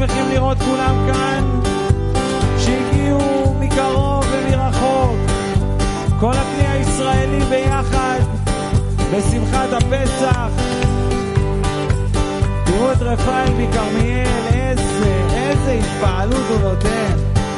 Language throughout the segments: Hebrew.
שמחים לראות כולם כאן שהגיעו מקרוב ומרחוק, כל הכלי הישראלי ביחד בשמחת הפסח. תראו את רפאל מקרמיאל, איזה התפעלות הוא נותן.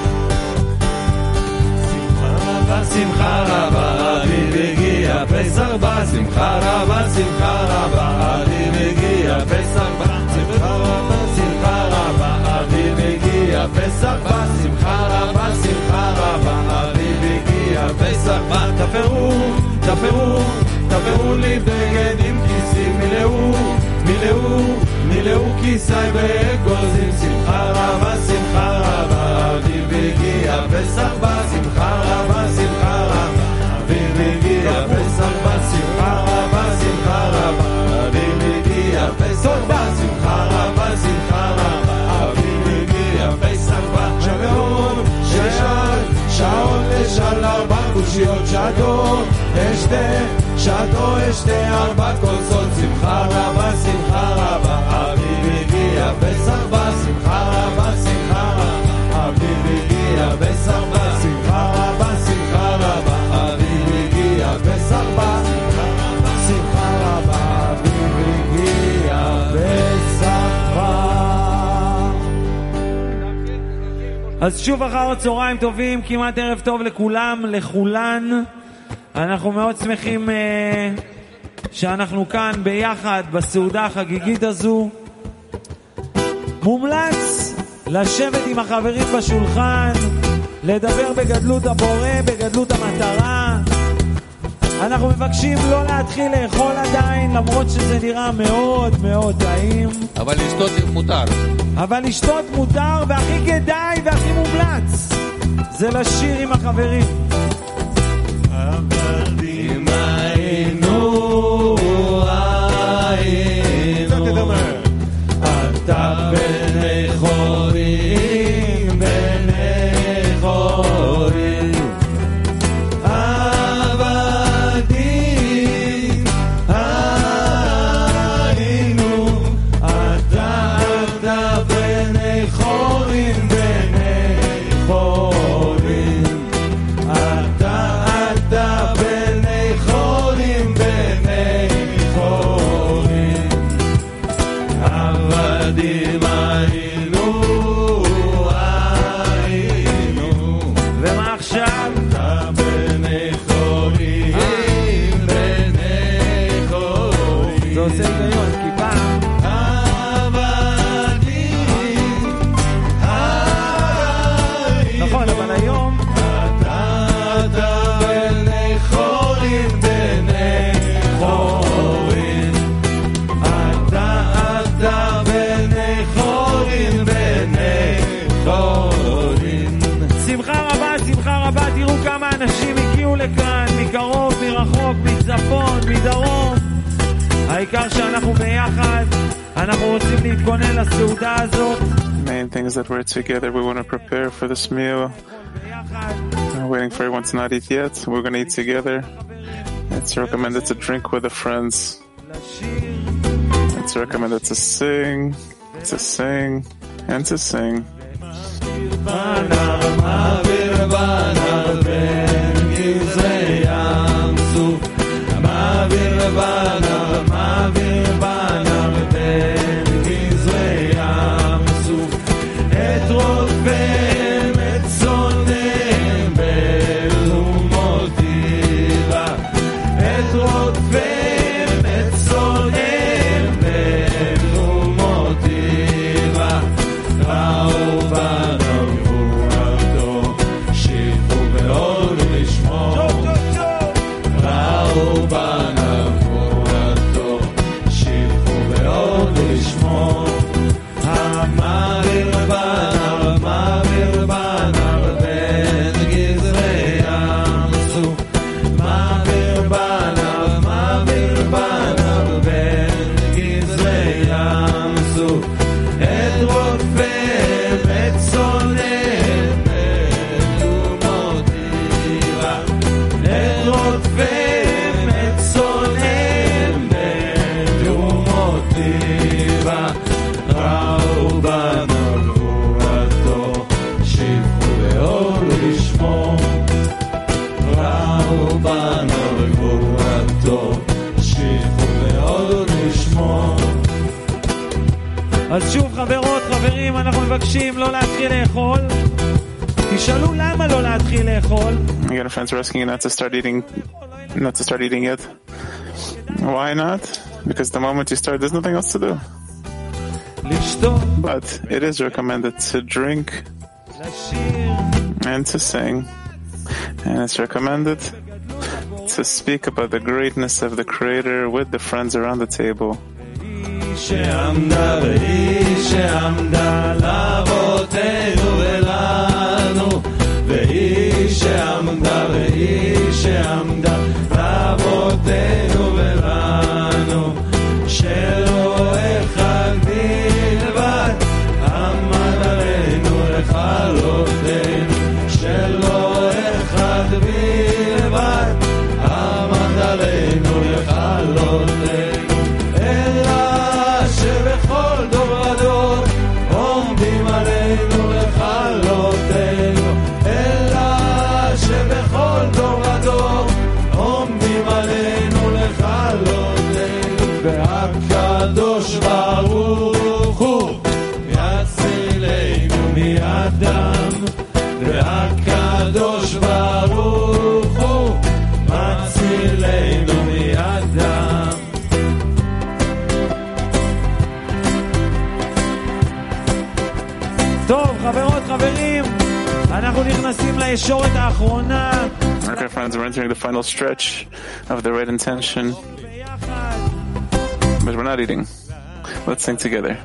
שמחה רבה, אביב הגיע, פסח בא, שמחה רבה, שמחה רבה, אביב הגיע, פסח בא, שמחה רבה, שמחה רבה, אביב הגיע, פסח בא, שמחה רבה, שמחה רבה, אביב הגיע, פסח בא. תפרו, תפרו, תפרו לי בגד עם כיסים, מילאו כיסי באגוזים, שמחה רבה, שמחה רבה, אביב הגיע, פסח בא, שמחה רבה, שמחה רבה, אביב הגיע, פסח בא, שמחה רבה, שמחה רבה, אביב הגיע, פסח בא, שמחה רבה, שמחה רבה, אביב הגיע, פסח בא. שעון לשל 4 קושיות, שעתו אשתה 4 כוסות, שמחה רבה, שמחה רבה, אביב הגיע, פסח בא, שמחה רבה, שמחה רבה, אביב הגיע, פסח בא, שמחה רבה, שמחה רבה, אביב הגיע, פסח בא, שמחה רבה, אביב הגיע, פסח בא. אז שוב אחר צהריים טובים, כמעט ערב טוב לכולם, לכולן. אנחנו מאוד שמחים שאנחנו כאן ביחד בסעודה החגיגית הזו. מומלץ לשבת עם החברים בשולחן, לדבר בגדלות הבורא, בגדלות המטרה. אנחנו מבקשים לא להתחיל לאכול עדיין, למרות שזה נראה מאוד מאוד טעים. אבל לשתות מותר. אבל לשתות מותר, והכי כדאי והכי מומלץ זה לשיר עם החברים. עבדים היינו, אתה בני חורים, בני חורים, עבדים היינו, אתה בני חורים, בני חורים, אתה בני חורים, בני חורים, עבדים היינו, ומה עכשיו? אתה בני חורים, בני חורים, זה עושה היגיון, כי פעם עבדים היינו, נכון, אבל היום אתה בני חורים, בני חורים, אתה בני חורים, בני חורים. שמחה רבה, שמחה רבה. תראו כמה אנשים הגיעו לכאן, מקרוב, מרחוק, מצפון, מדרום. העיקר שאנחנו ביחד, אנחנו רוצים להתכונן לסעודה הזאת. Main thing is that we're together. We want to prepare for this meal. We're waiting for everyone to not eat yet. We're going to eat together. It's recommended to drink with the friends. It's recommended to sing, and to sing. Raubana אז שוב חברות, חברים, אנחנו מבקשים לא להתחיל לאכול. תשאלו למה לא להתחיל לאכול. Again, friends are asking you not to start eating yet. Why not? Because the moment you start, there's nothing else to do. לשתות, But it is recommended to drink לשיר, and to sing. And it's recommended to speak about the greatness of the Creator with the friends around the table. שעמדה והיא שעמדה לאבותינו ולנו, והיא שעמדה והיא שעמדה לאבותינו ולנו, שלא אחד בלבד עמד עלינו לכלותנו, שלא אחד בלבד עמד עלינו לכלותנו, שבכל דור ודור עומדים עלינו לכלותנו, אלא שבכל דור ודור עומדים עלינו לכלותנו, והקדוש ברוך הוא יצילנו מידם, והקדוש ברוך הוא מצילנו מידם. טוב, חברות, חברים, אנחנו נכנסים לישורת האחרונה. Okay, friends, we're entering the final stretch of the right intention, but we're not eating. Let's sing together.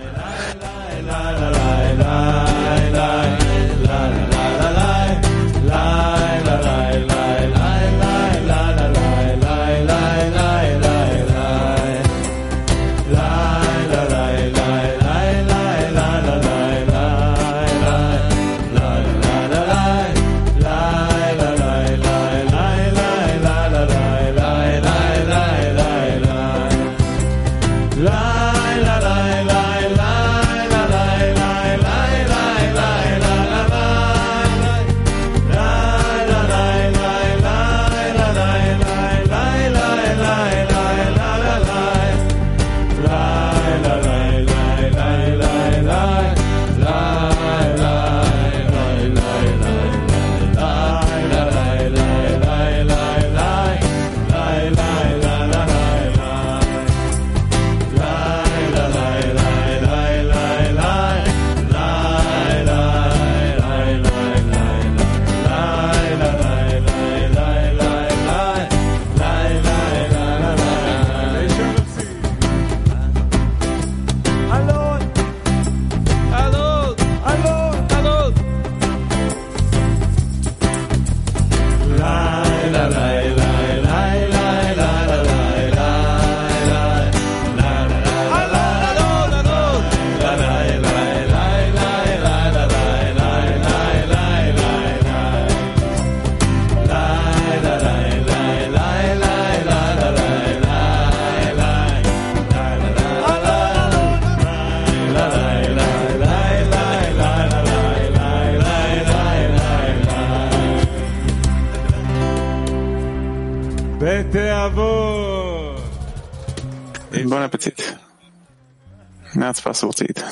Bon appetit. Now it's possible to eat.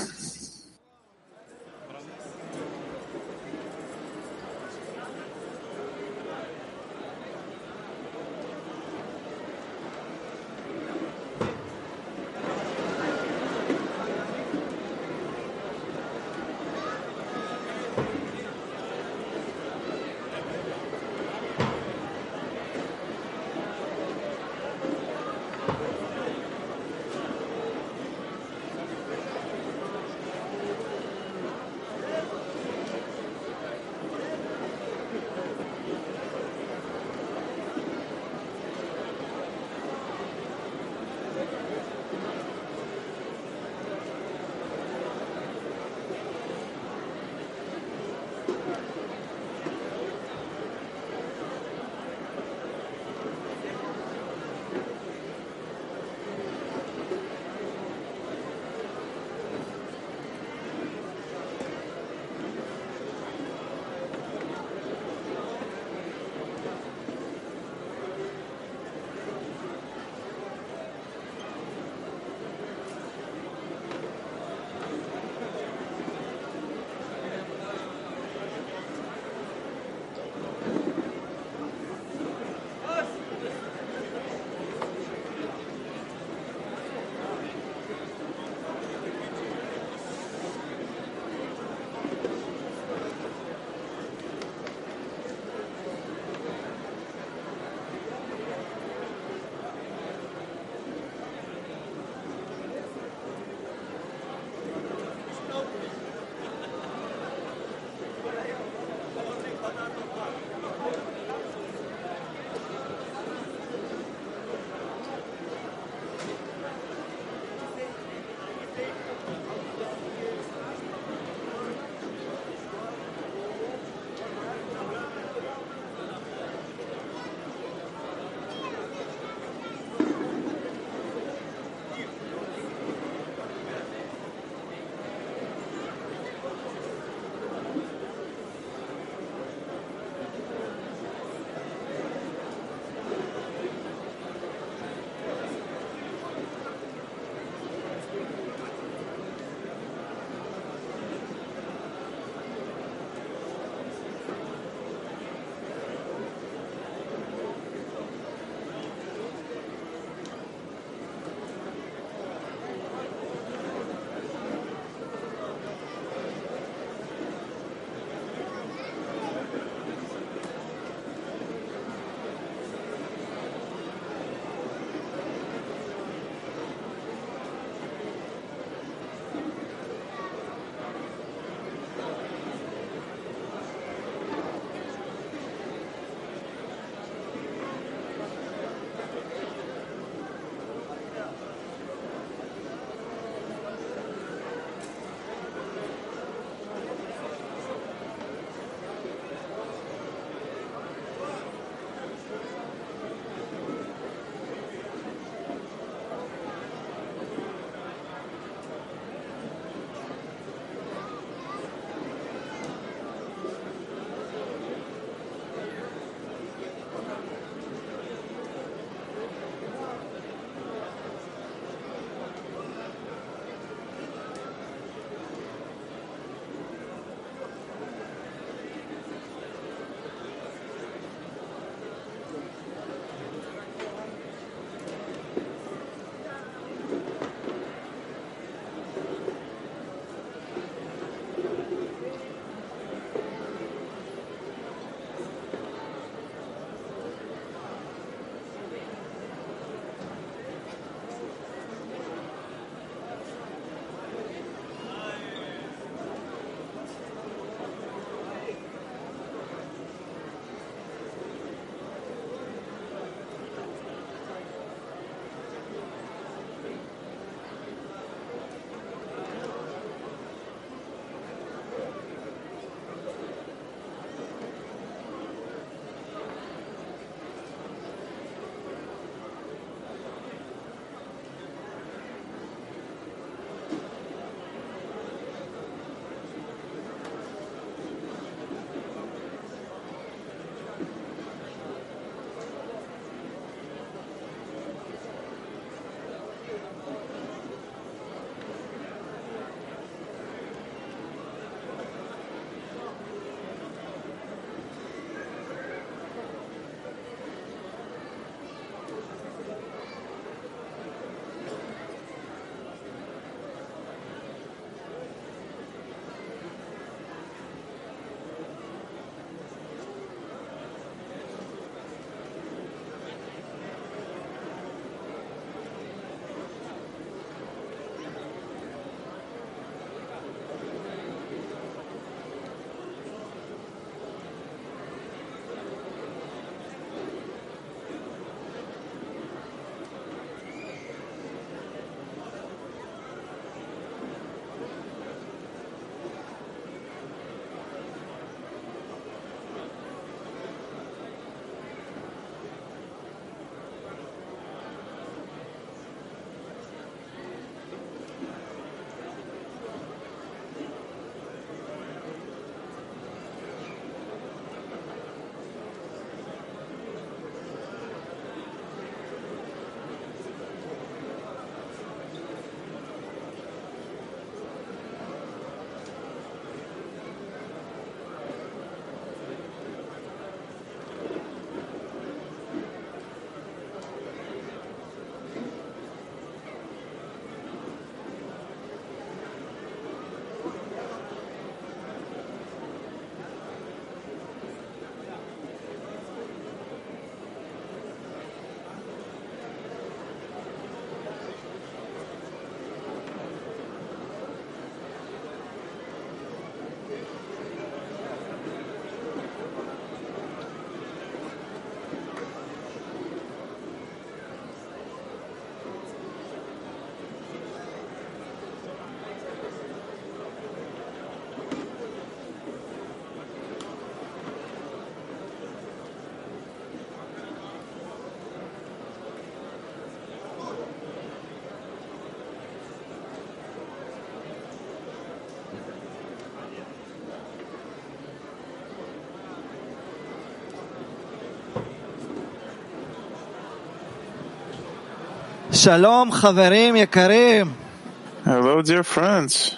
Shalom, חברים יקרים. Hello, dear friends.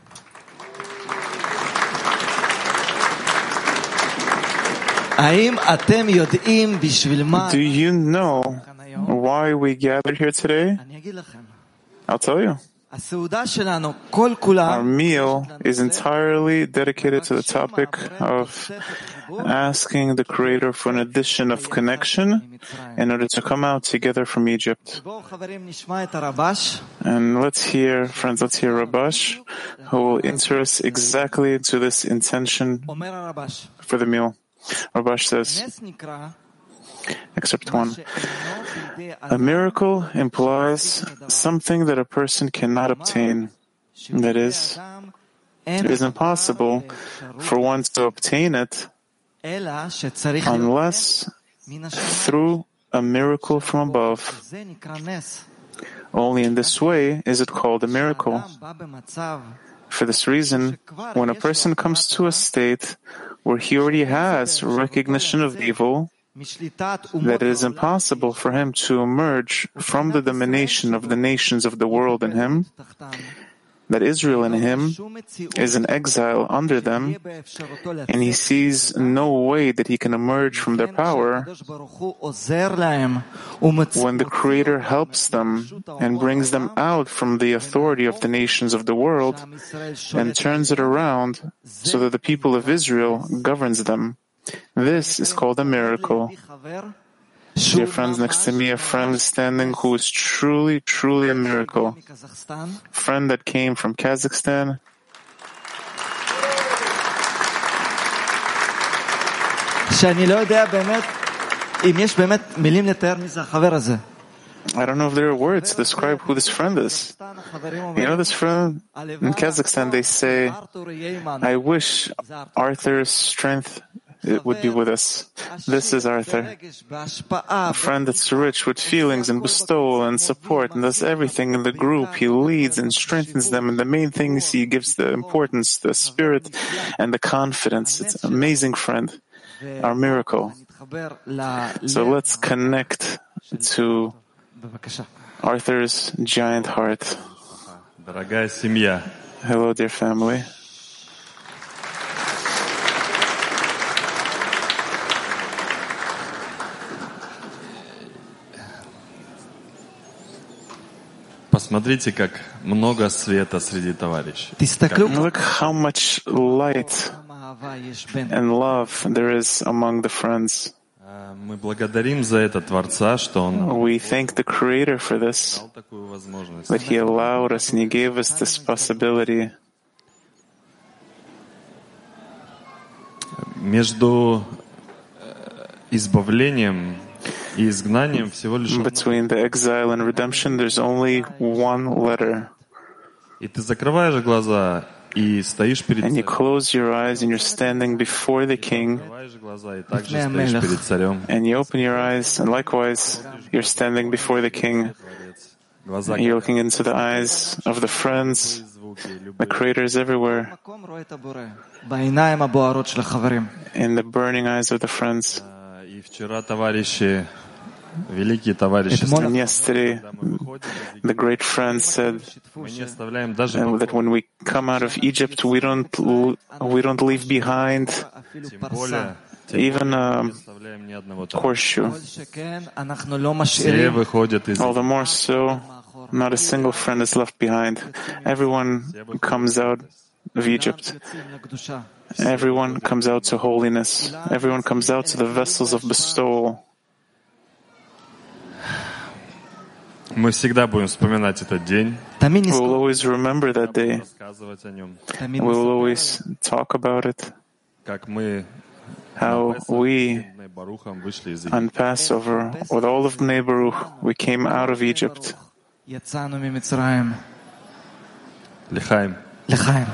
האם אתם יודעים בשביל מה? Do you know why we gathered here today? אני אגיד לכם. I'll tell you. הסעודה שלנו כל כולה. Our meal is entirely dedicated to the topic of asking the Creator for an addition of connection in order to come out together from Egypt. בואו חברים נשמע את הרבש. And let's hear Rabash, who will enter us exactly into this intention אומר הרבש. for the meal. Rabash says, נס נקרא Excerpt 1. A miracle implies something that a person cannot obtain. That is, it is impossible for one to obtain it unless through a miracle from above. Only in this way is it called a miracle. For this reason, when a person comes to a state where he already has recognition of evil, that it is impossible for him to emerge from the domination of the nations of the world in him, that Israel in him is an exile under them, and he sees no way that he can emerge from their power, when the Creator helps them and brings them out from the authority of the nations of the world and turns it around so that the people of Israel governs them. This is called a miracle. Dear friends, next to me, a friend standing who is truly, truly a miracle. Friend that came from Kazakhstan. שאני לא יודע באמת, אם יש באמת מילים לתאר מי זה החבר הזה. I don't know if there are words to describe who this friend is. You know, this friend in Kazakhstan, they say, I wish Arthur's strength it would be with us. This is Arthur, a friend that's rich with feelings and bestowal and support and does everything in the group. He leads and strengthens them, and the main thing is he gives the importance, the spirit, and the confidence. It's an amazing friend, our miracle. So let's connect to Arthur's giant heart. Hello, dear family. Посмотрите, как много света среди товарищей. Look how much light and love there is among the friends. Мы благодарим за это Творца, что Он We thank the Creator for this, дал такую возможность. that He allowed us and He gave us this possibility. Между избавлением и изгнанием всего лишь Between the exile and redemption, there's only one letter. И ты закрываешь глаза и стоишь перед And you царем. close your eyes and you're standing before the King, Закрываешь глаза и также стоишь перед царем. and you open your eyes, and likewise, you're standing before the King. Глаза, You're looking into the eyes of the friends. The Creator is everywhere, בעיניים הבוערות של החברים. in the burning eyes of the friends. И вчера товарищи, великие товарищи, And yesterday, the great friend said мы не оставляем даже that when we come out of Egypt, we don't leave behind тем более even a не оставляем ни одного товарища. horseshoe. אנחנו לא Все משאירים. выходят из All the more so, not a single friend is left behind. Everyone comes out of Egypt. Everyone comes out to holiness. Everyone comes out to the vessels of bestowal. Мы всегда будем вспоминать этот день, תמיד We will נזכור. always remember that day. рассказывать о нем, תמיד We will נזכור. always talk about it. как мы How we, Барухом вышли из Египта. on Passover, with all of Bnei Baruch, we came out of Egypt. יצאנו ממצרים. Лихаим. לחיים.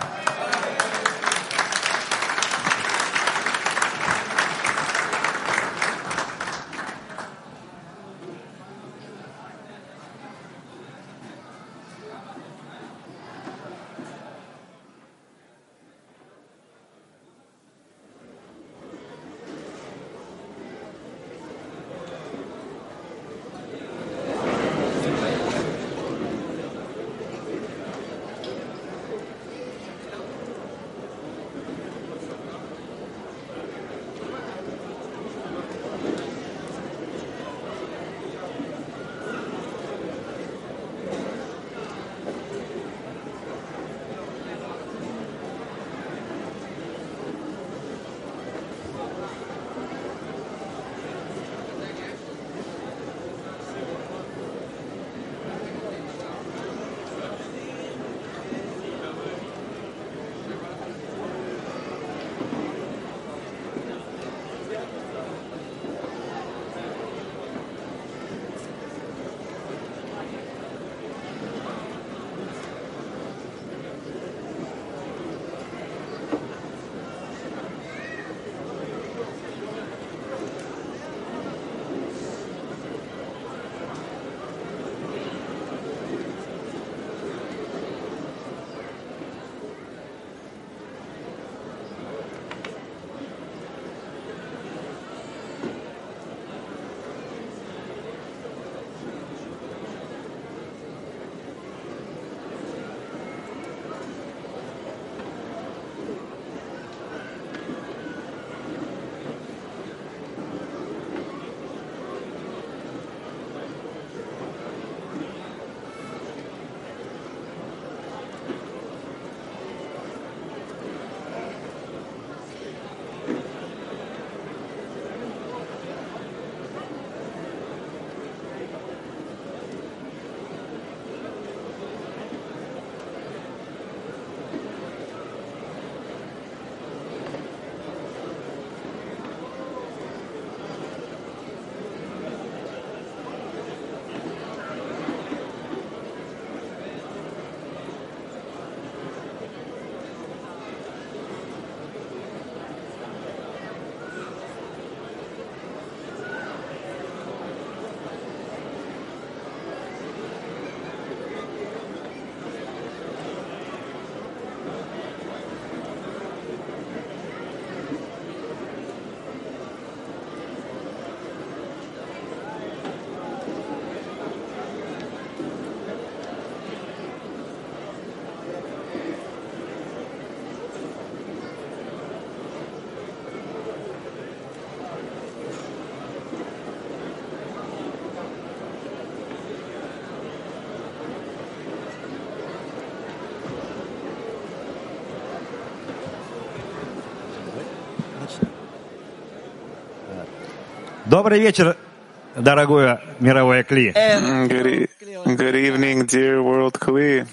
Добрый вечер, дорогое мировое Кли. Good evening, dear world Kli.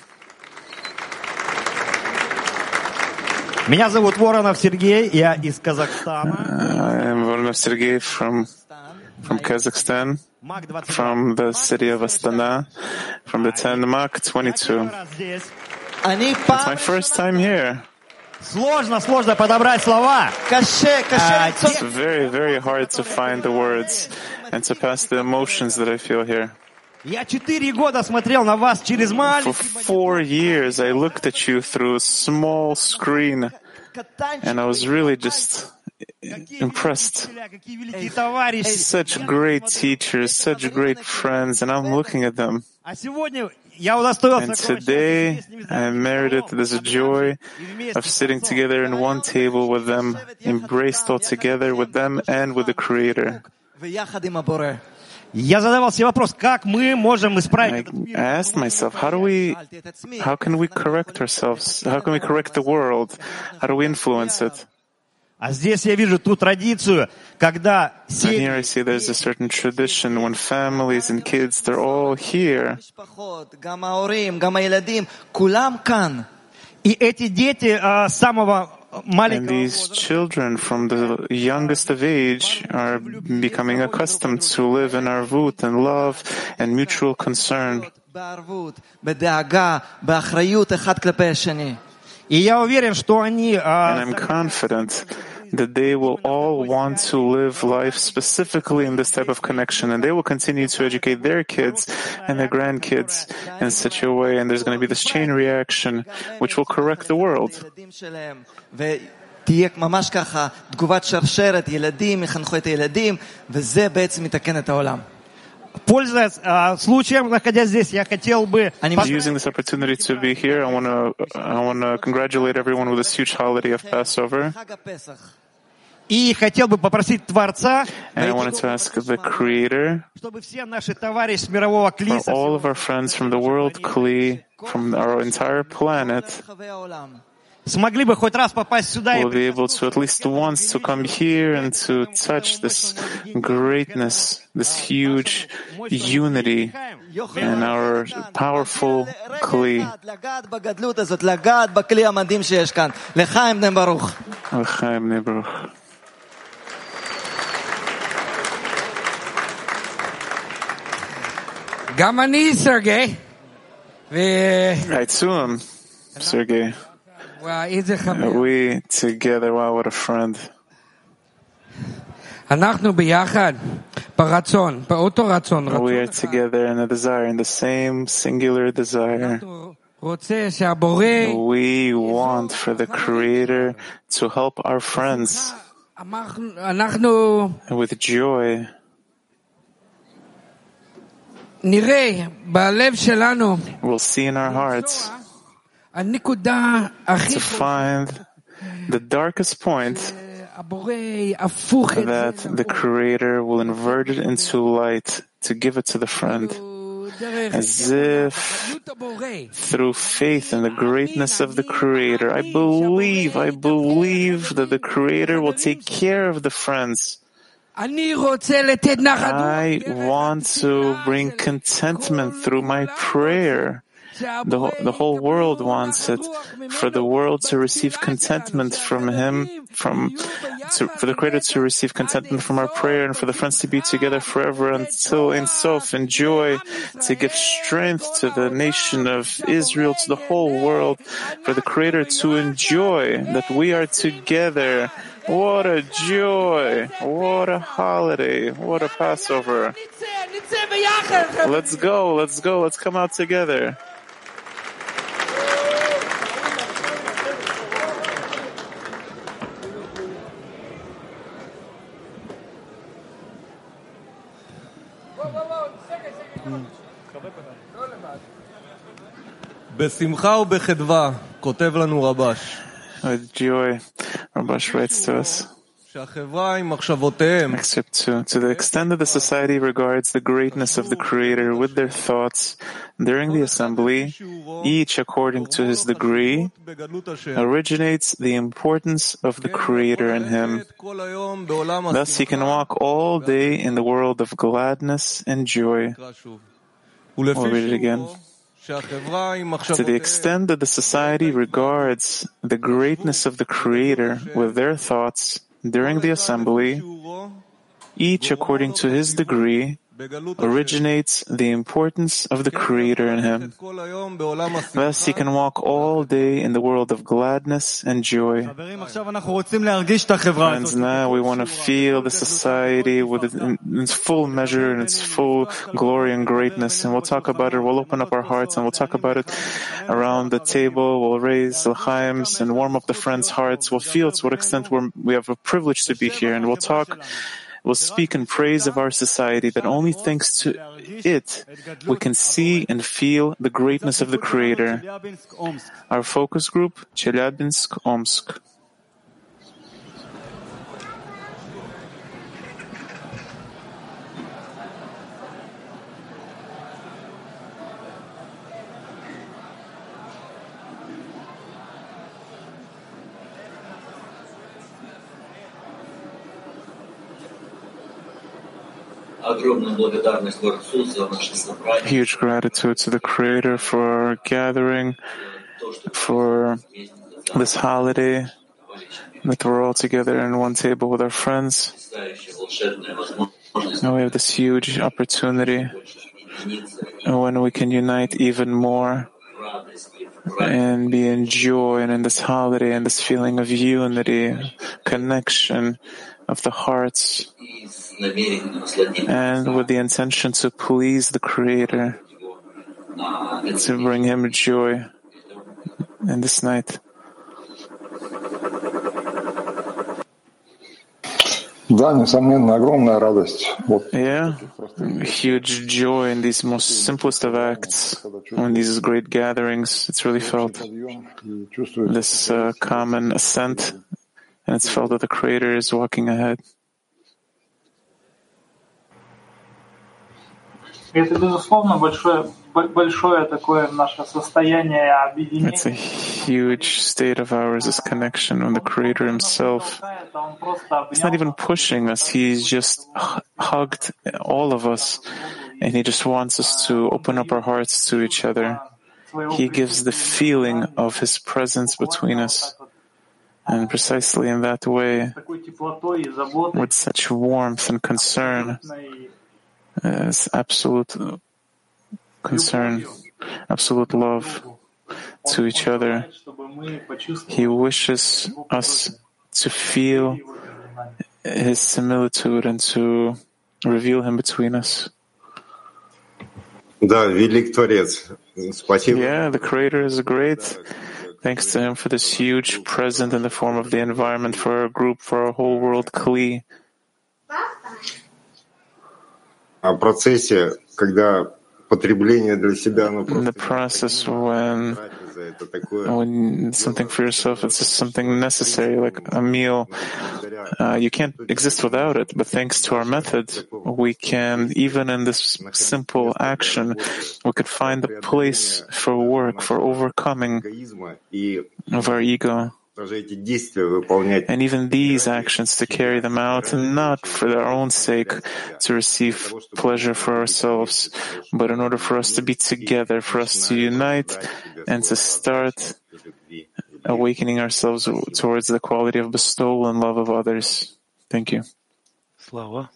Меня зовут Воронов Сергей, я из Казахстана. I'm Voronov Sergey from Kazakhstan, from the city of Astana, from the 10 Mach 22. It's my first time here. Сложно подобрать слова. It's very, very hard to find the words and to pass the emotions that I feel here. Я 4 года смотрел на вас через For маленький 4 years, I looked at you through a small screen, and I was really just impressed. какие великие товарищи. Such great teachers, such great friends, and I'm looking at them. А сегодня я удостоился And today, I merited this joy of sitting together in one table with them, embraced all together with them and with the Creator. Я задавал себе вопрос, как мы можем исправить этот I мир? asked myself, how can we correct ourselves? How can we correct the world? How do we influence it? А здесь я вижу ту традицию, когда And here I see there's a certain tradition when families and kids, they're all here. И эти дети с самого And маленького these children from the youngest of age are becoming accustomed to live in arvut and love and mutual concern. И я уверен, что они And I'm confident that they will all want to live life specifically in this type of connection, and they will continue to educate their kids and their grandkids in such a way, and there's going to be this chain reaction which will correct the world. תהיה ממש ככה, תגובת שרשרת, ילדים יחנכו את הילדים, וזה בעצם מתקן את העולם. Пользуясь случаем, находясь здесь, я хотел бы... Using this opportunity to be here, I want to congratulate everyone with this huge holiday of Passover. И хотел бы попросить Творца, And I wanted to ask the Creator, чтобы все наши товарищи с мирового Кли, for all of our friends from the world Kli, from our entire planet, смогли бы хоть раз попасть сюда и will be able to at least once to come here and to touch this greatness, this huge unity in our powerful Kli. לגעת בכלי המדהים שיש כאן. לחיים בני ברוך. L'chaim Bnei Baruch. גם אני, סרגי. I too am, Sergey. וואי, איזה חבר. We together, wow, what a friend. אנחנו ביחד, ברצון, באותו רצון. We are together in a desire, in the same singular desire. רוצה שהבורא... We want for the Creator to help our friends אנחנו with joy. נראה בלב שלנו We'll see in our hearts הנקודה הכי to find the darkest point הבורא יהפוך את that the Creator will invert it into light to give it to the friend, as if through faith in the greatness of the Creator. I believe that the Creator will take care of the friends. אני רוצה לתת נחת I want to bring contentment through my prayer. The whole world wants it, for the world to receive contentment from Him, for the Creator to receive contentment from our prayer, and for the friends to be together forever until Ein Sof, in joy, to give strength to the nation of Israel, to the whole world, for the Creator to enjoy that we are together. What a joy! What a holiday! What a Passover! Let's go! Let's come out together. בשמחה ובחדווה, כותב לנו רבש. With joy, Rabash writes to us. Excerpt 2. To the extent that the society regards the greatness of the Creator with their thoughts during the assembly, each according to his degree, originates the importance of the Creator in him. Thus he can walk all day in the world of gladness and joy. We'll read it again. To the extent that the society regards the greatness of the Creator with their thoughts during the assembly, each according to his degree, originates the importance of the Creator in him. Thus he can walk all day in the world of gladness and joy. Friends, now we want to feel the society with its full measure and its full glory and greatness, and we'll talk about it. We'll open up our hearts and we'll talk about it around the table. We'll raise l'chaims and warm up the friends' hearts. We'll feel to what extent we have a privilege to be here, and we'll speak in praise of our society, that only thanks to it we can see and feel the greatness of the Creator. Our focus group, Chelyabinsk, Omsk. Huge gratitude to the Creator for our gathering, for this holiday, that we're all together in one table with our friends. Now we have this huge opportunity when we can unite even more and be in joy and in this holiday and this feeling of unity, connection of the hearts, and with the intention to please the Creator, to bring Him joy in this night. Yeah, huge joy in these most simplest of acts, in these great gatherings. It's really felt this common ascent, and it's felt that the Creator is walking ahead. Это, безусловно, большое такое наше состояние объединения. It's a huge state of ours, this connection with the Creator Himself. He's not even pushing us, He's just hugged all of us, and He just wants us to open up our hearts to each other. He gives the feeling of His presence between us. And precisely in that way, with such warmth and concern, absolute concern, absolute love to each other. He wishes us to feel His similitude and to reveal Him between us. Yeah, the Creator is great. Thanks to Him for this huge present in the form of the environment for our group, for our whole world, Kli. In the process, when something for yourself, it's just something necessary, like a meal. You can't exist without it, but thanks to our method, we can, even in this simple action, we could find a place for work, for overcoming of our ego. And even these actions, to carry them out, not for their own sake, to receive pleasure for ourselves, but in order for us to be together, for us to unite, and to start awakening ourselves towards the quality of bestowal and love of others. Thank you. Slava.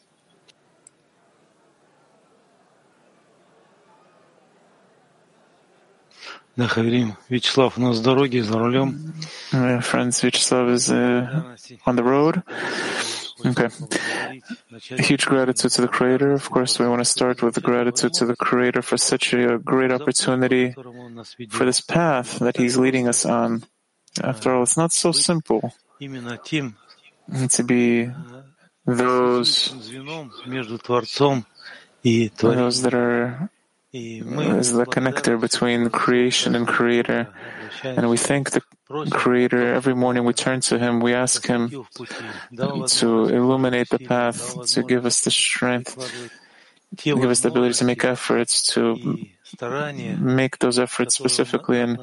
Да, Хаверим, Вячеслав у нас с дороги, за рулем. Friends, Vyacheslav is on the road. Okay. Huge gratitude to the Creator. Of course, we want to start with gratitude to the Creator for such a great opportunity, for this path that He's leading us on. After all, it's not so simple to be those that are is the connector between creation and Creator. And we thank the Creator. Every morning we turn to Him, we ask Him to illuminate the path, to give us the strength, to give us the ability to make efforts, to make those efforts specifically, and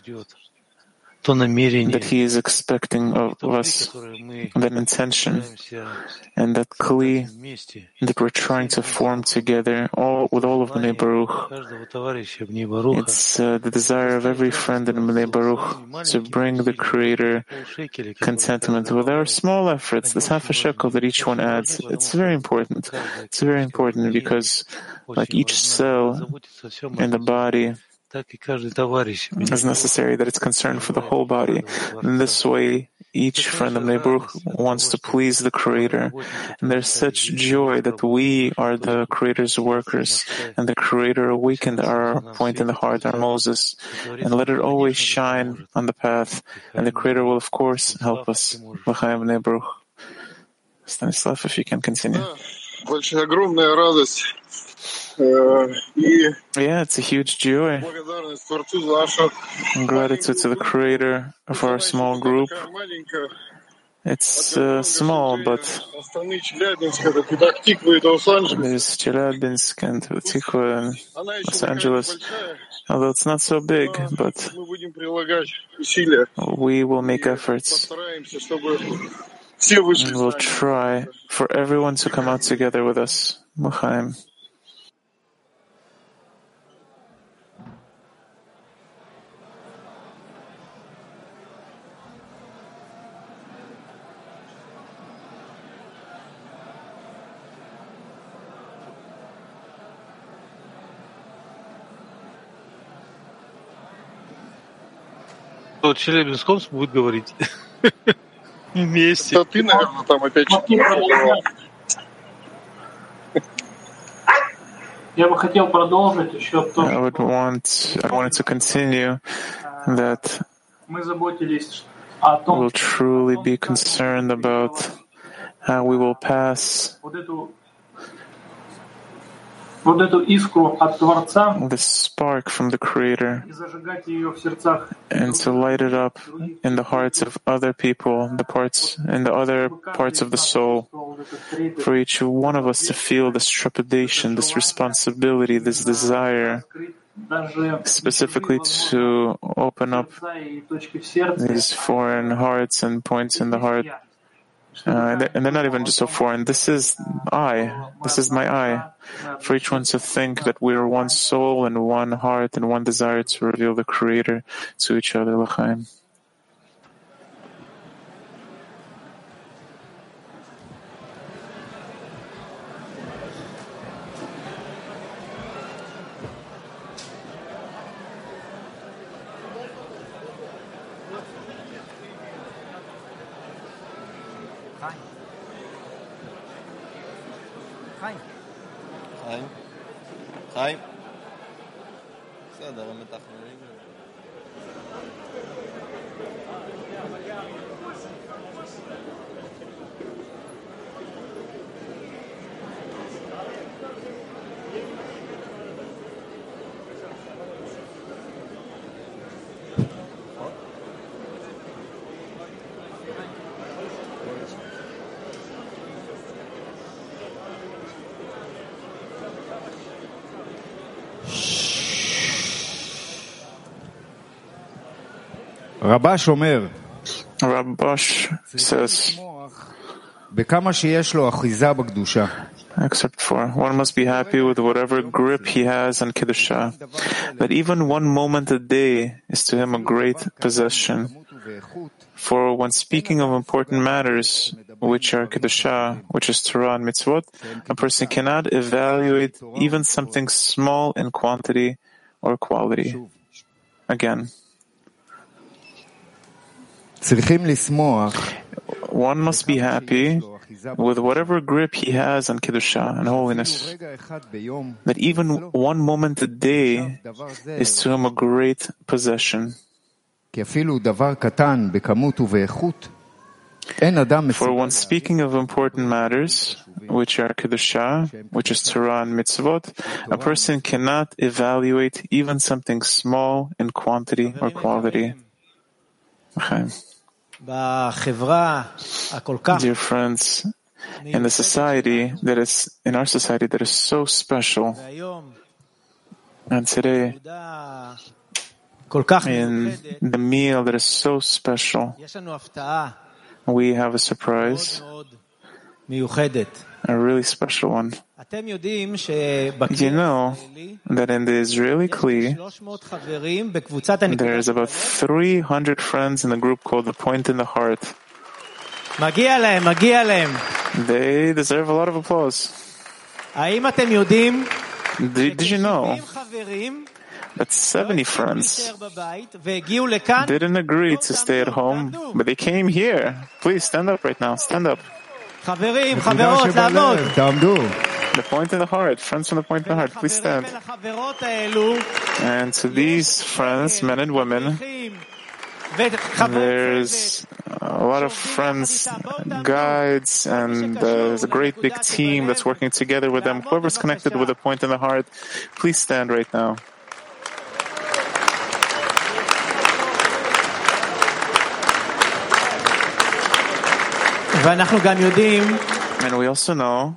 that He is expecting of us, that intention, and that kli that we're trying to form together, with all of Bnei Baruch. It's the desire of every friend in Bnei Baruch to bring the Creator contentment with our small efforts, this half a shekel that each one adds. It's very important. It's very important because, like each cell in the body, is necessary that it's concerned for the whole body. In this way, each friend of Bnei Baruch wants to please the Creator. And there's such joy that we are the Creator's workers, and the Creator awakened our point in the heart, our Moses, and let it always shine on the path. And the Creator will, of course, help us. L'chaim Bnei Baruch. Stanislav, if you can continue. Yeah, it's a huge joy and gratitude to the Creator of our small group. It's small, but there's Chelyabinsk and Tikva and Los Angeles. Although it's not so big, but we will make efforts. And we'll try for everyone to come out together with us. L'chaim. В Челябинском будет говорить вместе. Это ты, наверное, там опять что-то. Я бы хотел продолжить еще то, I wanted to continue that мы заботились о том, we'll truly be concerned about how we will pass вот эту искру от Творца the spark from the Creator и зажигать ее в сердцах and to light it up in the hearts of other people, the other parts of the soul, for each one of us to feel this trepidation, this responsibility, this desire, specifically to open up these foreign hearts and points in the heart. And they're not even just so foreign. This is my I. For each one to think that we are one soul and one heart and one desire to reveal the Creator to each other. L'chaim. חיים. בסדר, הם מתכננים. רבש אומר, Rabash says, בכמה שיש לו אחיזה בקדושה. except for one must be happy with whatever grip he has on Kedusha, that even one moment a day is to him a great possession. For when speaking of important matters, which are Kedusha, which is Torah and Mitzvot, a person cannot evaluate even something small in quantity or quality. Again, one must be happy with whatever grip he has on Kedusha and holiness, that even one moment a day is to him a great possession. For when speaking of important matters, which are Kedusha, which is Torah and Mitzvot, a person cannot evaluate even something small in quantity or quality. Okay. Dear friends, in the society that is, in our society that is so special, and today, in the meal that is so special, we have a surprise, a really special one. You know that in the Israeli Kli, there's about 300 friends in the group called The Point in the Heart. They deserve a lot of applause. Did you know that 70 friends didn't agree to stay at home, but they came here? Please stand up right now. Stand up. The Point in the Heart, friends from the Point in the Heart, please stand. And to these friends, men and women, there's a lot of friends, guides, and there's a great big team that's working together with them. Whoever's connected with the Point in the Heart, please stand right now. And we also know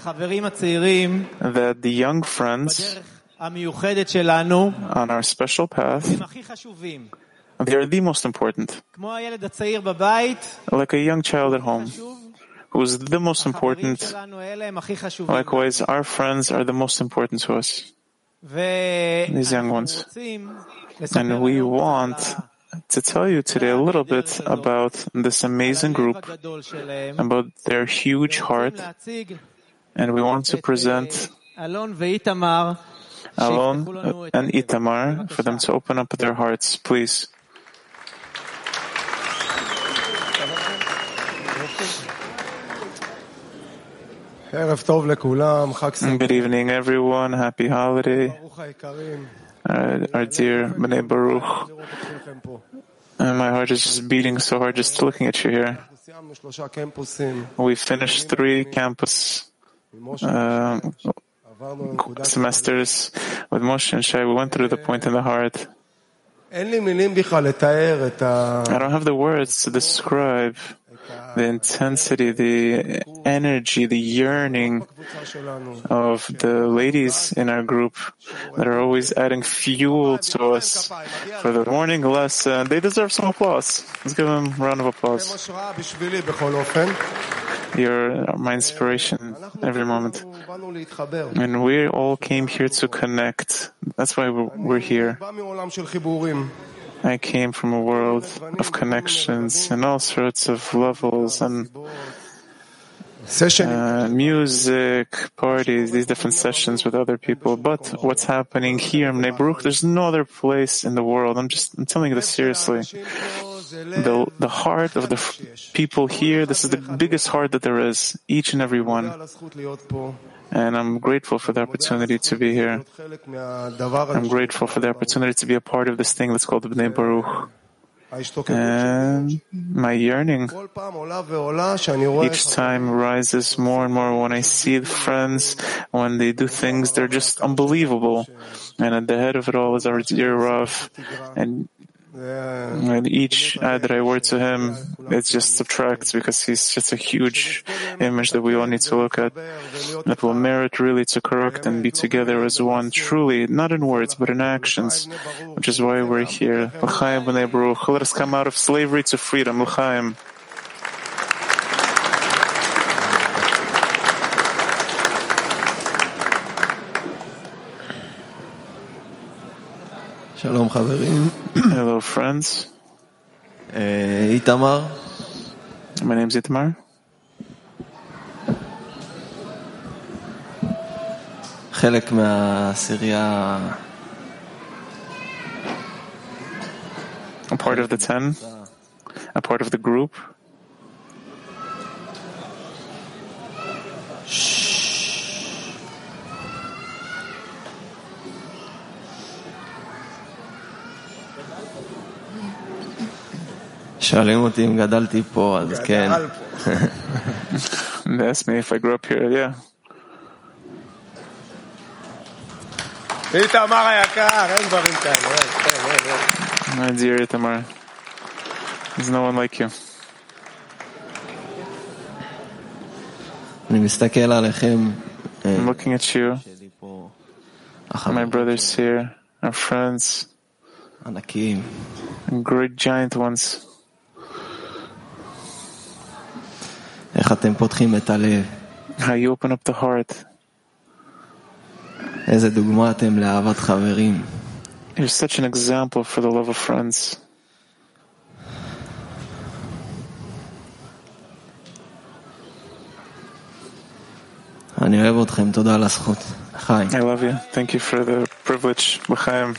that the young friends on our special path, they are the most important. Like a young child at home, who is the most important. Likewise, our friends are the most important to us, these young ones. And we want to tell you today a little bit about this amazing group, about their huge heart, and we want to present Alon and Itamar for them to open up their hearts, please. Good evening, everyone. Happy holiday. Our dear Bnei Baruch. And my heart is just beating so hard just looking at you here. We finished 3 campus semesters with Moshe and Shai. We went through the Point in the Heart. I don't have the words to describe the intensity, the energy, the yearning of the ladies in our group that are always adding fuel to us for the morning lesson. They deserve some applause. Let's give them a round of applause. You're my inspiration every moment. And we all came here to connect. That's why we're here. I came from a world of connections and all sorts of levels and music, parties, these different sessions with other people. But what's happening here in Bnei Baruch, there's no other place in the world. I'm telling you this seriously. The heart of the people here, this is the biggest heart that there is, each and every one. And I'm grateful for the opportunity to be here. I'm grateful for the opportunity to be a part of this thing that's called Bnei Baruch. And my yearning each time rises more and more when I see the friends, when they do things, they're just unbelievable. And at the head of it all is our dear Rav. And each ad that I word to him, it just subtracts because he's just a huge image that we all need to look at, that will merit really to correct and be together as one, truly, not in words, but in actions, which is why we're here. L'chaim Bnei Baruch. Let us come out of slavery to freedom. L'chaim. Shalom, חברים. Hello, friends. Itamar. My name's Itamar. חלק מהעשירייה. A part of the 10, a part of the group. שואלים אותי אם גדלתי פה, אז כן. They asked me if I grew up here. Yeah. איתמר היקר, אין דברים כאלה. My dear Itamar, there's no one like you. אני מסתכל עליכם. I'm looking at you, my brothers here, our friends, ענקים. great giant ones. איך אתם פותחים את הלב. How you open up the heart. איזה דוגמה אתם לאהבת חברים. You're such an example for the love of friends. אני אוהב אתכם, תודה על הזכות. חי. I love you. Thank you for the privilege. L'chaim.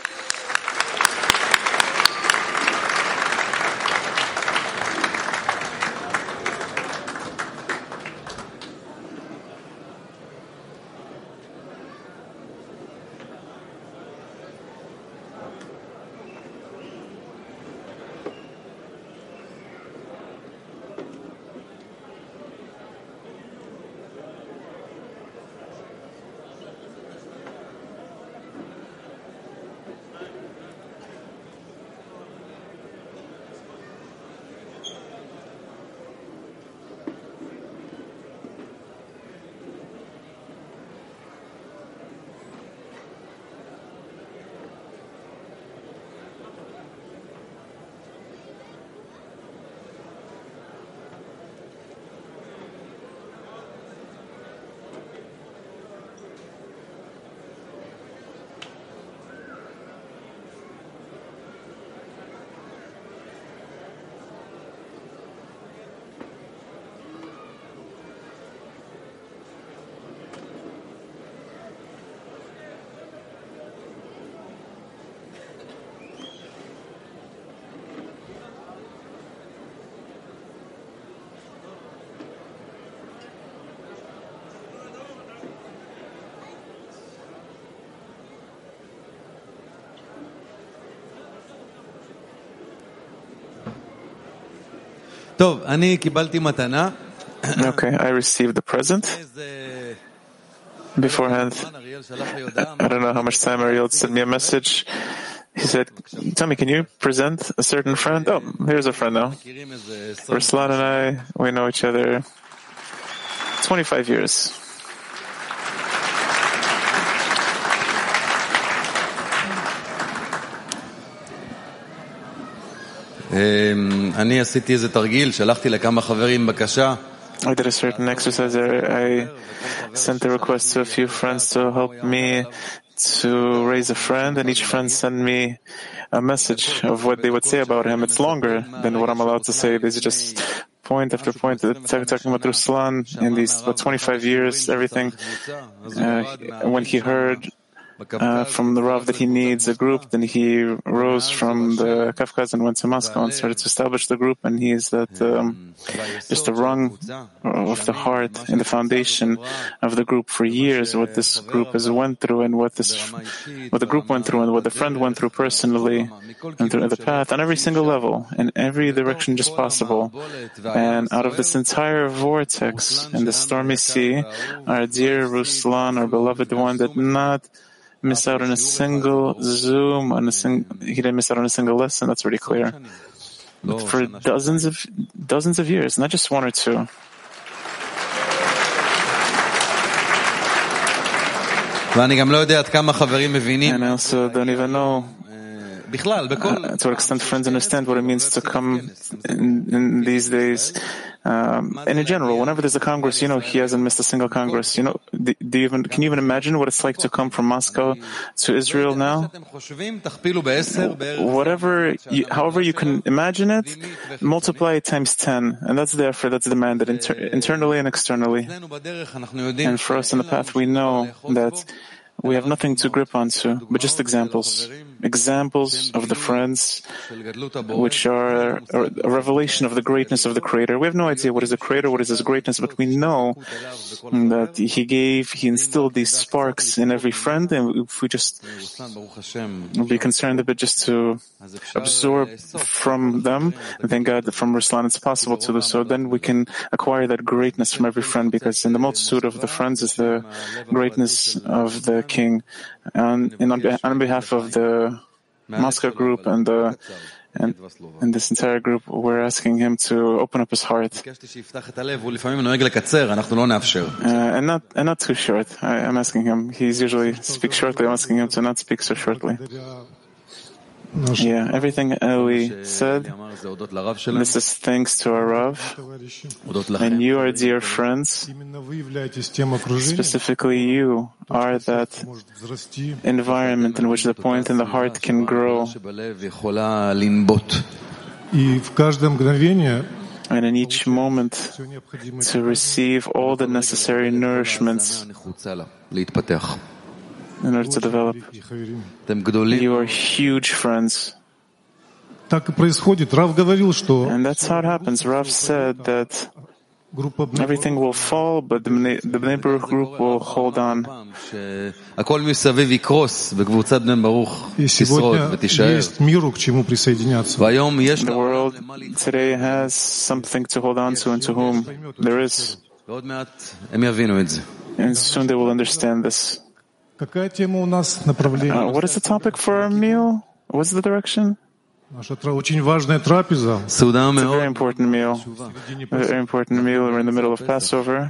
טוב, אני קיבלתי מתנה. Okay, I received the present beforehand. I don't know how much time Ariel sent me a message. He said, tell me, can you present a certain friend? Oh, here's a friend now. Ruslan and I, we know each other 25 years. אני עשיתי איזה תרגיל, שלחתי לכמה חברים בקשה. I did a certain exercise there. I sent a request to a few friends to help me to raise a friend, and each friend sent me a message of what they would say about him. It's longer than what I'm allowed to say. This is just point after point, talking about Ruslan in these 25 years, everything. When he heard from the Rav that he needs a group, then he rose from the Kafkaz and went to Moscow and started to establish the group, and he is that just a rung of the heart in the foundation of the group for years, what this group has went through and what the group went through and what the friend went through personally and through the path on every single level, in every direction just possible. And out of this entire vortex and the stormy sea, our dear Ruslan, our beloved one, did not miss out on a single Zoom, he didn't miss out on a single lesson, that's pretty clear. But for dozens of years, not just one or two. And I also don't even know to what extent friends understand what it means to come in these days. And in general, whenever there's a Congress, he hasn't missed a single Congress. Can you even imagine what it's like to come from Moscow to Israel now? However you can imagine it, multiply it times 10. And that's the effort that's demanded internally and externally. And for us in the path, we know that we have nothing to grip onto, but just examples. examples of the friends, which are a revelation of the greatness of the Creator. We have no idea what is the Creator, what is His greatness, but we know that He instilled these sparks in every friend, and if we just be concerned a bit just to absorb from them, and thank God that from Ruslan it's possible to do so, then we can acquire that greatness from every friend, because in the multitude of the friends is the greatness of the King. And on behalf of the Moscow group and this entire group, we're asking him to open up his heart. And not too short. I'm asking him. He's usually speaks shortly. I'm asking him to not speak so shortly. Yeah, everything Eli said, this is thanks to our Rav, and you are dear friends. Specifically, you are that environment in which the point in the heart can grow. And in each moment to receive all the necessary nourishments in order to develop. You are huge friends. And that's how it happens. Rav said that everything will fall, but the Bnei Baruch group will hold on. The world today has something to hold on to, and to whom there is. And soon they will understand this. What is the topic for our meal? What's the direction? It's a very important meal. We're in the middle of Passover.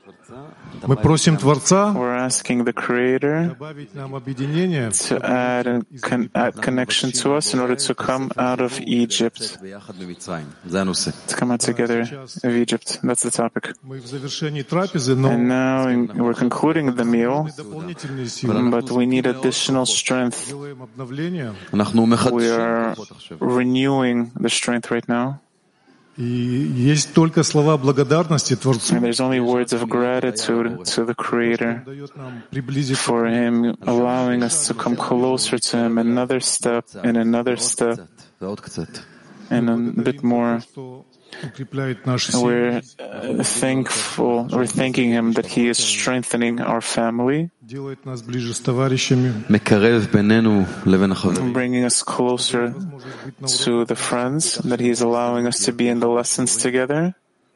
We're asking the Creator to add connection to us in order to come out of Egypt, to come out together of Egypt. That's the topic. And now we're concluding the meal, but we need additional strength. We are renewing the strength right now. And there's only words of gratitude to the Creator for Him allowing us to come closer to Him, another step and another step and a bit more. We're thankful, we're thanking Him that He is strengthening our family, bringing us closer to the friends, that He is allowing us to be in the lessons together.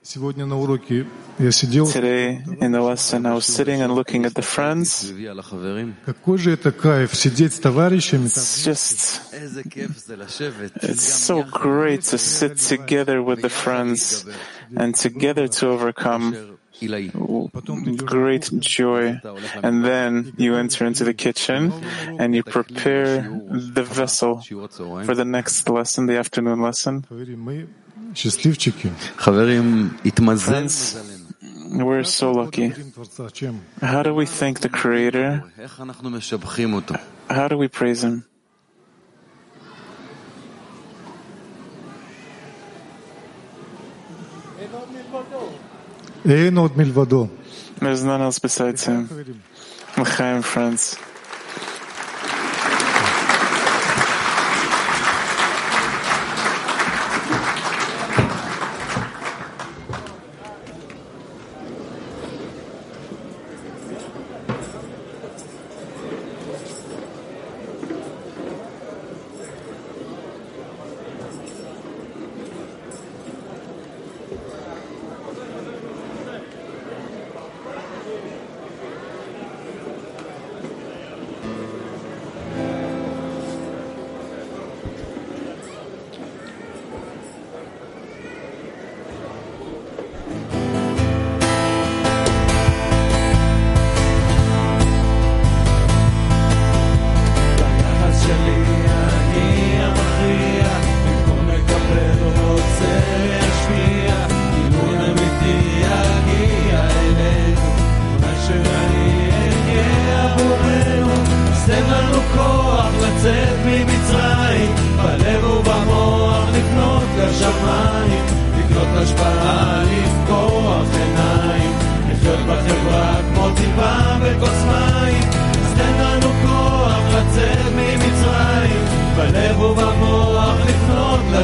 Today, in the lesson, I was sitting and looking at the friends. It's so great to sit together with the friends and together to overcome great joy. And then you enter into the kitchen and you prepare the vessel for the next lesson, the afternoon lesson. Friends, we're so lucky. How do we thank the Creator? How do we praise Him? There's none else besides Him. L'chaim, friends.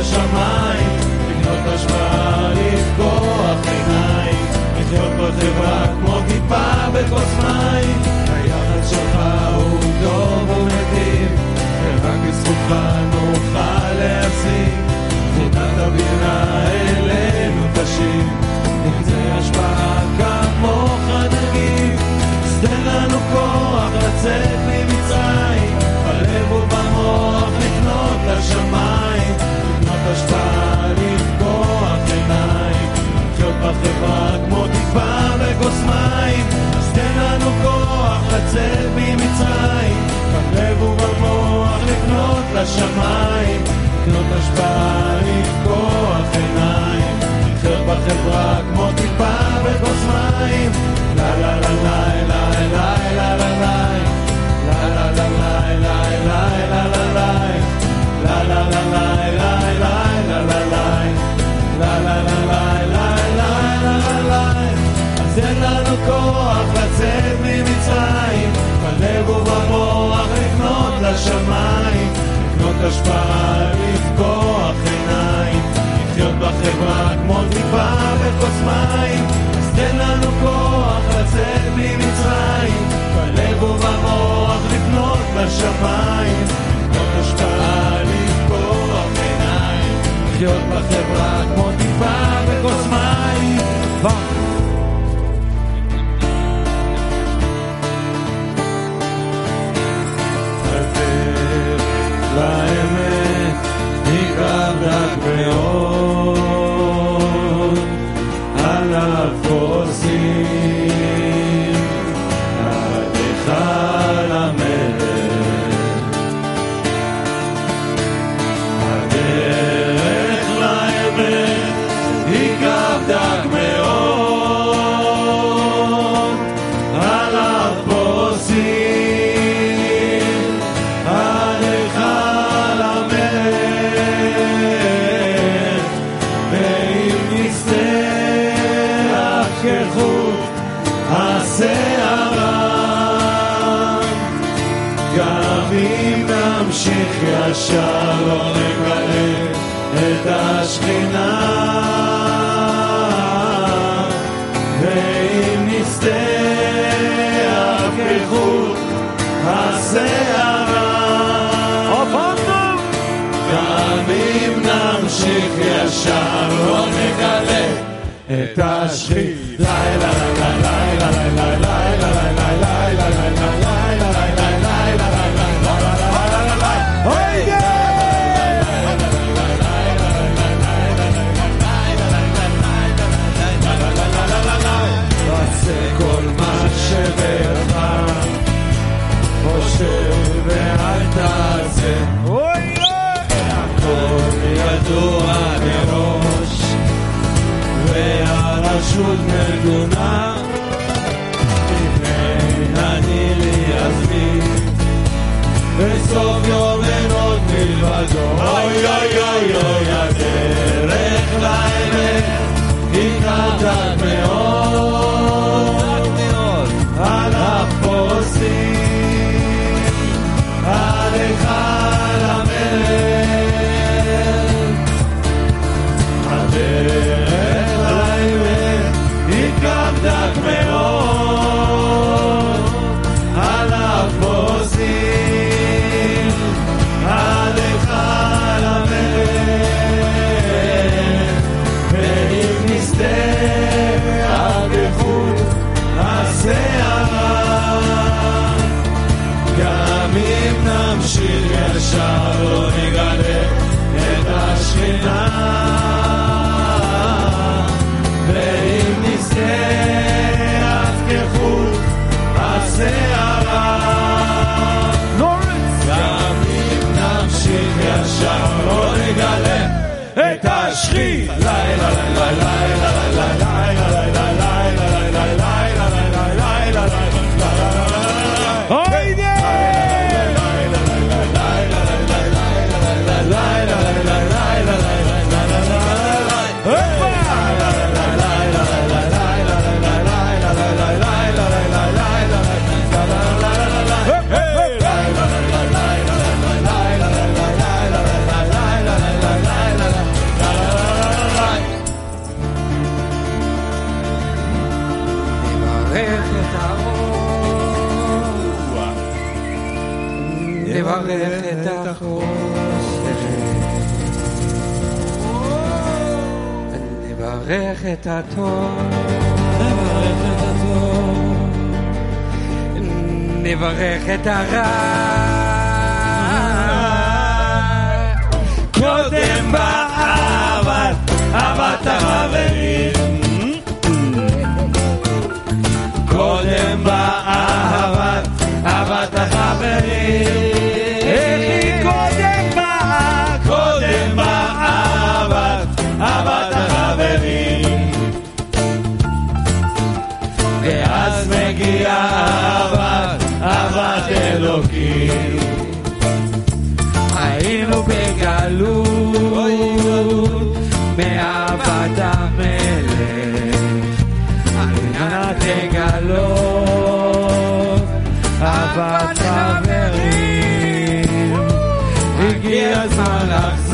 לשמיים, לקנות השפעה, לפקוח עיניים, לחיות בחברה כמו טיפה בכוס מים. היחס שלך הוא טוב ומטיב, ורק בזכותך נוכל להשיג. תמונת הבינה אלינו תשיב, אם זה השפעה כמוך נגיב. אז תן לנו כוח לצאת ממצרים, בלב ובמוח לקנות לשמיים, לקנות השפעה, לפקוח עיניים, לחיות בחברה כמו טיפה בכוס מים. אז תן לנו כוח לצאת ממצרים, בלב ובמוח לקנות לשמיים, לקנות השפעה, לפקוח עיניים, לחיות בחברה כמו טיפה בכוס מים. לה לה לה לה לה לה לה לה לה לה לה לה לה לה לה לה אז אין לנו כוח לצאת ממצרים, בלב ובמוח לקנות לשמיים, לקנות השפעה, לפקוח עיניים, לחיות בחברה כמו טיפה בכוס מים. אז תן לנו כוח לצאת ממצרים, בלב ובמוח לקנות לשמיים, לקנות השפעה, לפקוח עיניים, לחיות בחברה כמו טיפה בכוס מים. לאמת היא דק מאוד, עליו פוסעים עליך למלך. הדרך לאמת היא דק מאוד, עליו פוסעים עליך למלך. ואם נסתח כחוט השערה, גם אם נמשיך ישר לא נגלה את השכינה. ואם נסתח כחוט השערה, גם אם נמשיך ישר לא נגלה את השכינה. לילה לילה לילה לילה לילה לילה כל מה שבך חושב ואל תעשה, הכל ידוע מראש והרשות מגונה. לפני הנילי יזמין בסוף יום אין עוד מלבדו. אוי אוי אוי אוי, הדרך לאמת היא דק מאוד, עליו פוסעים עליך למלך. הדרך לאמת היא דק מאוד, עליו פוסעים עליך למלך. ואם נסתר נברך את החושך, נברך את הטוב, נברך את הרע. קודם אהבת החברים, קודם אהבת החברים, קודם אהבת החברים, ואז מגיעה אהבת אלוקים. היינו בגלות מאהבת המלך, אנא תגלות אהבת חברים. הגיע הזמן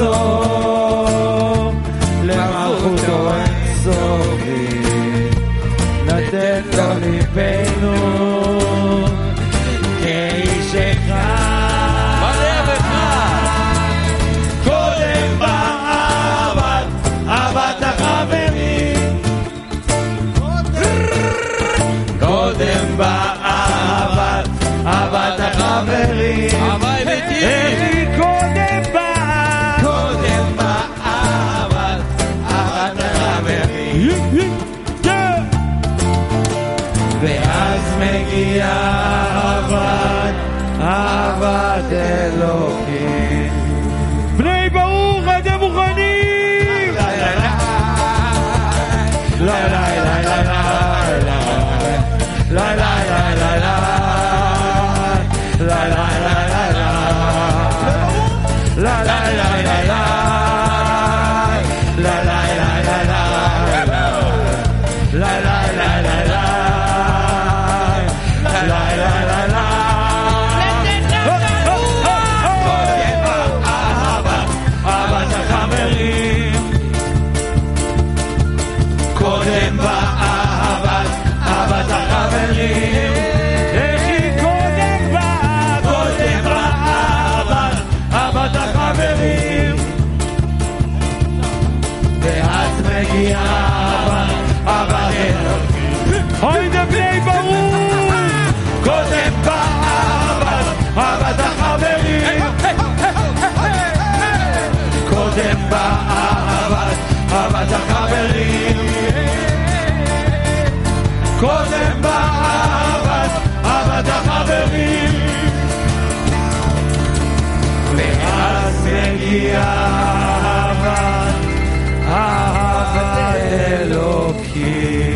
לחזור למלכותו אינסופית, לתת לו ליבנו כאיש אחד. אהבת החברים, קודם אהבת החברים, קודם אהבת החברים, ואז מגיעה אהבת אלוקים. בני ברוך, אתם מוכנים? La la la la la la la la la la la la la la la la אוי דבני ברור, קודם אהבת החברים, קודם אהבת החברים, קודם אהבת החברים, ואז מגיעה אהבת אלוקים.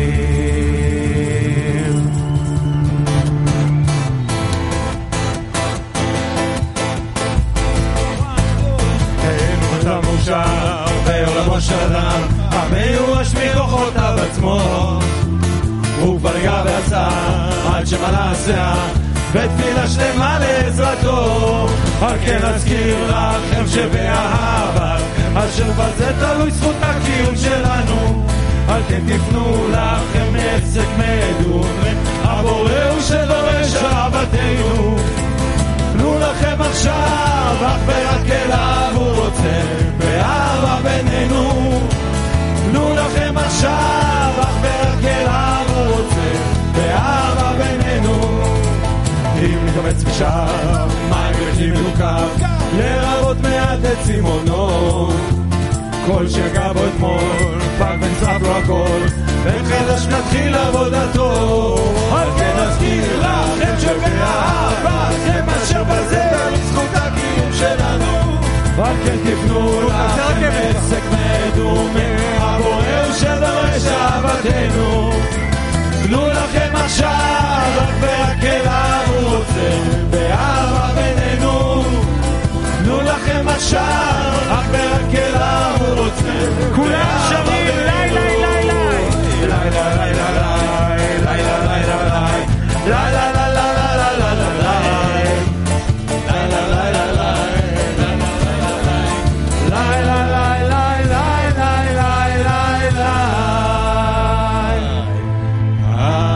בעולמו של אדם, המיואש מכוחותיו עצמו, הוא כבר גר ועשה עד שמלא השיער, ותפילה שלמה לעזרתו. על כן אזכיר לכם שבאהבה אשר בזה תלוי זכות הקיום שלנו. על כן תפנו לכם נזק מדומה, הבורא הוא שדורש אהבתנו. תנו לכם עכשיו אך ורק אליו הוא רוצה באהבה בינינו. תנו לכם עכשיו אך ורק אליו הוא רוצה באהבה בינינו. אם נתאמץ ושב מים גרקים מלוקב לרבות מעט את סימונו, כל שיגע בו אתמול פג ונצרף לו הכל, וחדש נתחיל עבודתו. על כן אזכיר לכם שבאהבה זה אשר בזה לזכות הקיום שלנו. על כן תפנו לכם עסק מדומה, הבורא הוא שדורש אהבתנו. תנו לכם עכשיו רק ורק אליו הוא רוצה באהבה בינינו. תנו לכם עכשיו רק ורק אליו הוא רוצה. כולם שרים לי לי לי לי לי לי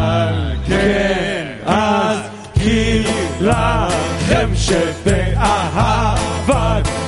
לכם שבאהבה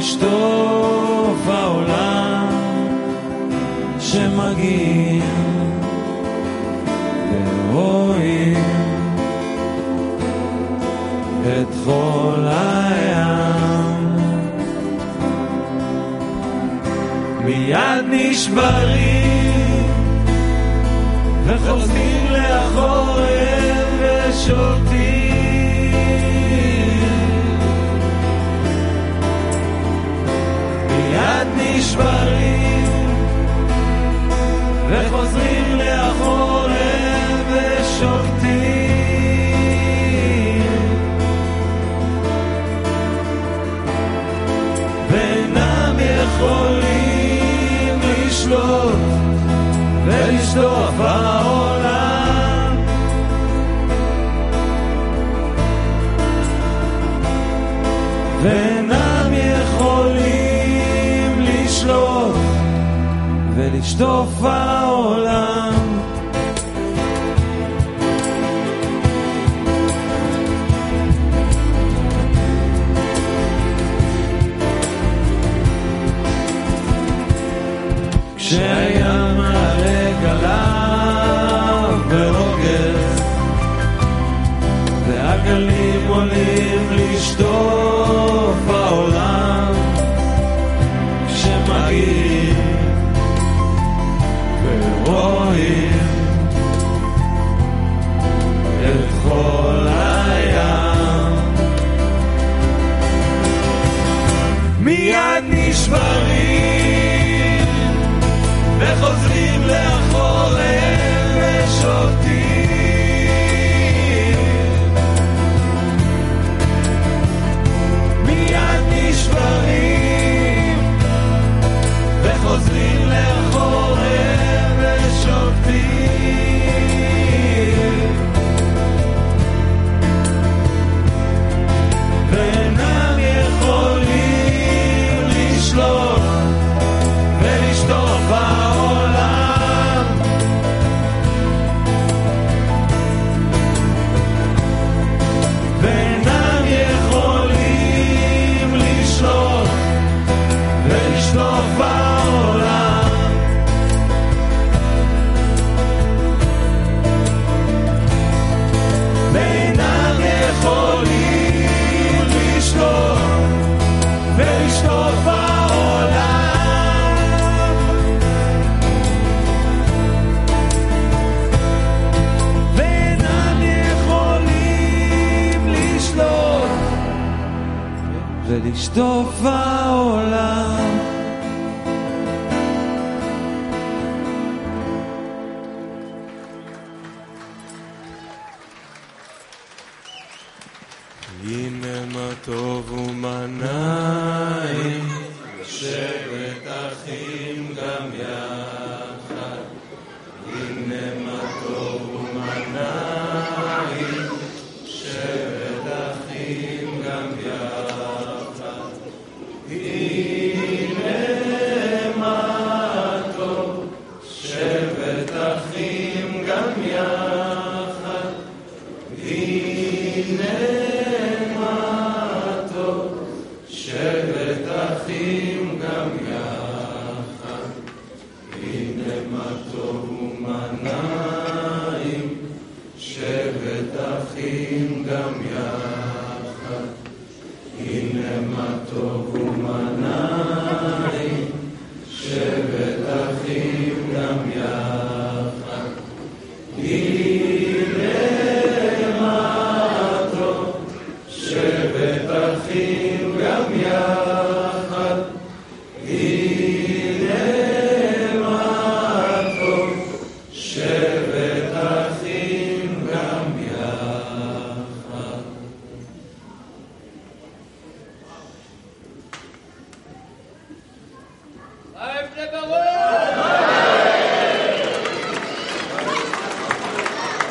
ולשטוף העולם שמגיע ורואים את חול הים מיד נשברים וחוזרים לאחור ושותים מיד נשברים וחוזרים לאחור ושותים ואינם יכולים לשלוט ולשטוף העולם ואינם יכולים לשלוט ולשטוף העולם כשהים מלא גליו ברוגז והגלים עולים לשטוף העולם כשמגיעים ורואים את חול הים מיד נשברים וחוזרים לאחור ושותים מיד נשברים וחוזרים לאחור ושותים ואינם יכולים לשלוט ולשטוף העולם ואינם יכולים לשלוט ולשטוף העולם ואינם יכולים לשלוט ולשטוף העולם ואינם יכולים לשלוט ולשטוף העולם הנה מה טוב ומה נעים שבת אחים גם יחד הנה מה טוב ומה נעים שבת אחים גם יחד הנה מה טוב שבת אחים גם יחד הנה שבת אחים גם יחד הנה מה טוב ומה נעים שבת אחים גם יחד הנה מה טוב ומה נעים שבת אחים גם יחד הנה מה טוב שבת אחים גם יחד הנה מה טוב שבת אחים גם יחד Live the